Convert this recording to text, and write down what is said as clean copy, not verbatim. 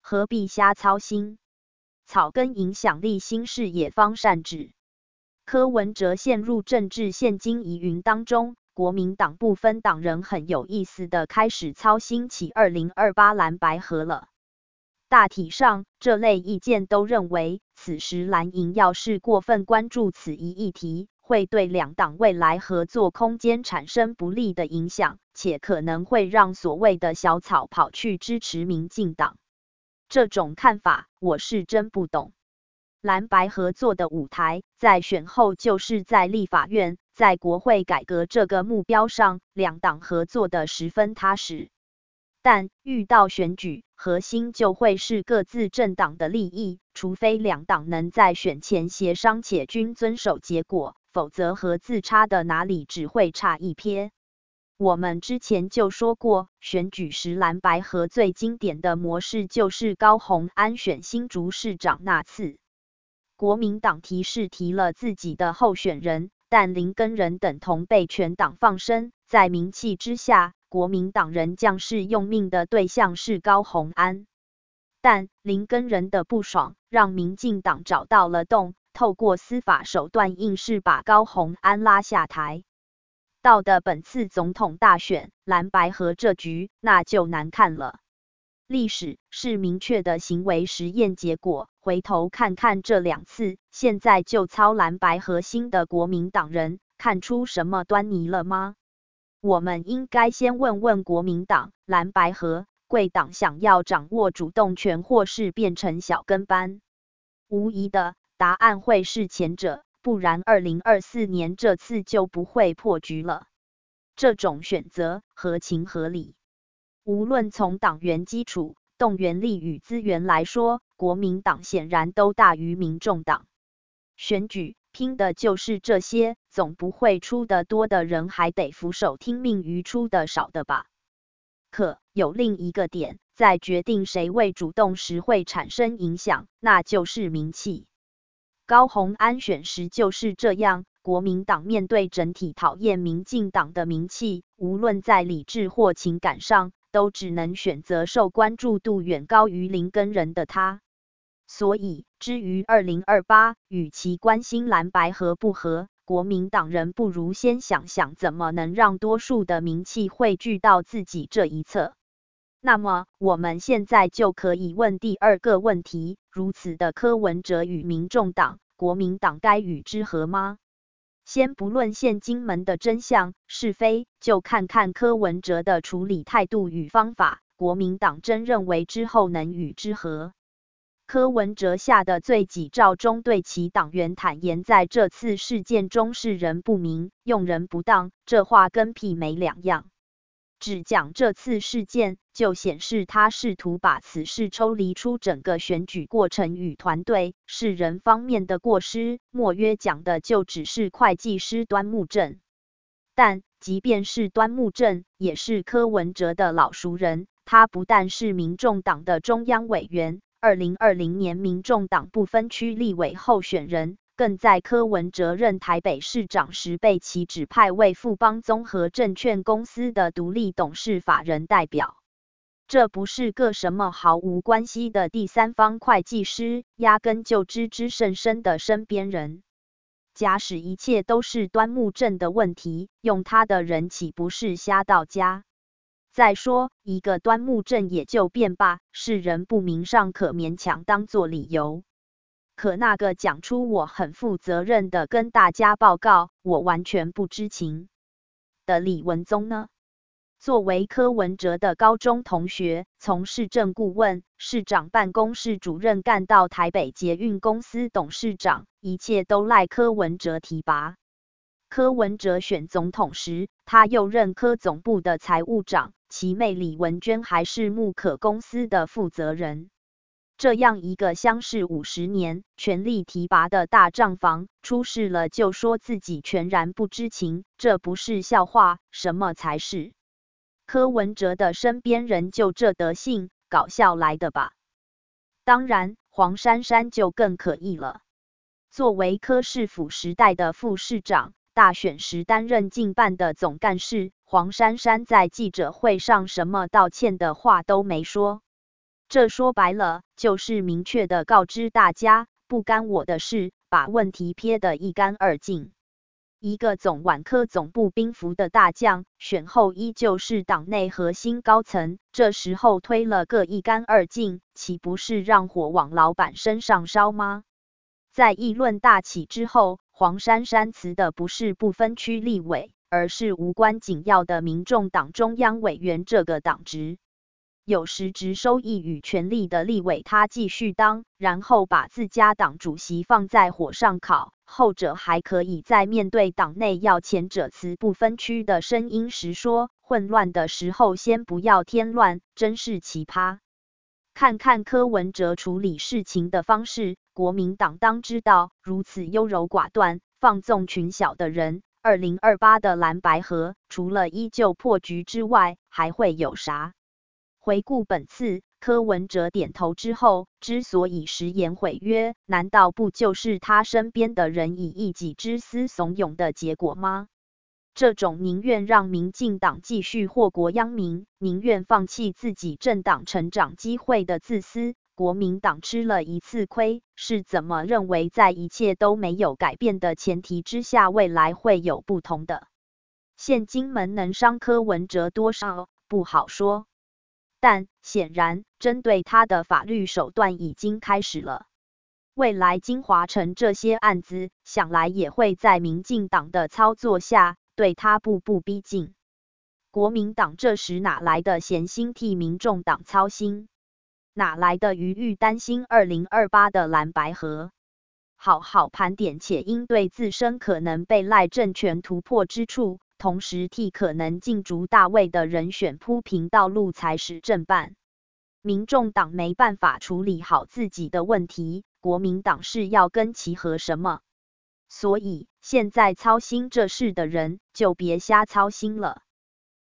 何必瞎操心？草根影响力新事也方善止。柯文哲陷入政治现金疑云当中，国民党部分党人很有意思的开始操心起2028蓝白合了。大体上，这类意见都认为，此时蓝营要是过分关注此一议题，会对两党未来合作空间产生不利的影响，且可能会让所谓的小草跑去支持民进党。这种看法，我是真不懂。蓝白合作的舞台，在选后就是在立法院、在国会改革这个目标上，两党合作的十分踏实。但遇到选举，核心就会是各自政党的利益，除非两党能在选前协商且均遵守结果，否则合字差的哪里只会差一撇。我们之前就说过，选举时蓝白合最经典的模式就是高虹安选新竹市长那次。国民党提了自己的候选人，但林耕仁等同被全党放生，在民气之下，国民党人将士用命的对象是高虹安。但林耕仁的不爽，让民进党找到了洞，透过司法手段硬是把高虹安拉下台。到的本次总统大选，蓝白合这局，那就难看了。历史是明确的行为实验结果，回头看看这两次，现在就操蓝白合新的国民党人，看出什么端倪了吗？我们应该先问问国民党，蓝白合贵党想要掌握主动权，或是变成小跟班？无疑的，答案会是前者，不然2024年这次就不会破局了。这种选择合情合理。无论从党员基础、动员力与资源来说，国民党显然都大于民众党。选举拼的就是这些，总不会出得多的人还得俯首听命于出的少的吧？可有另一个点，在决定谁为主动时会产生影响，那就是名气。高虹安选时就是这样，国民党面对整体讨厌民进党的名气，无论在理智或情感上，都只能选择受关注度远高于林耕仁的他。所以，至于2028，与其关心蓝白合不合，国民党人不如先想想怎么能让多数的名气汇聚到自己这一侧。那么，我们现在就可以问第二个问题：如此的柯文哲与民众党、国民党该与之合吗？先不论现金门的真相是非，就看看柯文哲的处理态度与方法，国民党真认为之后能与之合。柯文哲下的罪己诏中对其党员坦言，在这次事件中识人不明、用人不当，这话跟屁没两样。只讲这次事件，就显示他试图把此事抽离出整个选举过程与团队是人方面的过失，莫约讲的就只是会计师端木正。但即便是端木正，也是柯文哲的老熟人，他不但是民众党的中央委员，2020年民众党不分区立委候选人，更在柯文哲任台北市长时被其指派为富邦综合证券公司的独立董事法人代表。这不是个什么毫无关系的第三方会计师，压根就知之甚深的身边人。假使一切都是端木正的问题，用他的人岂不是瞎到家？再说，一个端木正也就变罢，是人不明尚可勉强当作理由。可那个讲出我很负责任的跟大家报告，我完全不知情的李文宗呢？作为柯文哲的高中同学，从市政顾问、市长办公室主任干到台北捷运公司董事长，一切都赖柯文哲提拔。柯文哲选总统时，他又任柯总部的财务长，其妹李文娟还是木可公司的负责人。这样一个相识50年、全力提拔的大账房，出事了就说自己全然不知情，这不是笑话，什么才是？柯文哲的身边人就这德性，搞笑来的吧？当然，黄珊珊就更可疑了。作为柯市府时代的副市长，大选时担任竞办的总干事，黄珊珊在记者会上什么道歉的话都没说。 这说白了，就是明确的告知大家，不干我的事，把问题撇得一干二净。一个总管科总部兵符的大将，选后依旧是党内核心高层，这时候推了个一干二净，岂不是让火往老板身上烧吗？在议论大起之后，黄珊珊辞的不是不分区立委，而是无关紧要的民众党中央委员这个党职。有实质收益与权力的立委他继续当，然后把自家党主席放在火上烤，后者还可以在面对党内要前者辞不分区的声音时说，混乱的时候先不要添乱，真是奇葩。看看柯文哲处理事情的方式，国民党当知道，如此优柔寡断、放纵群小的人，2028的蓝白合，除了依旧破局之外，还会有啥？回顾本次，柯文哲点头之后，之所以食言毁约，难道不就是他身边的人以一己之私怂恿的结果吗？这种宁愿让民进党继续祸国殃民，宁愿放弃自己政党成长机会的自私，国民党吃了一次亏，是怎么认为在一切都没有改变的前提之下，未来会有不同的？现金门能伤柯文哲多少，不好说。但显然，针对他的法律手段已经开始了。未来金华城这些案子，想来也会在民进党的操作下，对他步步逼近。国民党这时哪来的闲心替民众党操心？哪来的余裕担心2028的蓝白合？好好盘点且应对自身可能被赖政权突破之处，同时替可能竞逐大位的人选铺平道路才是正办。民众党没办法处理好自己的问题，国民党是要跟其合什么？所以现在操心这事的人就别瞎操心了。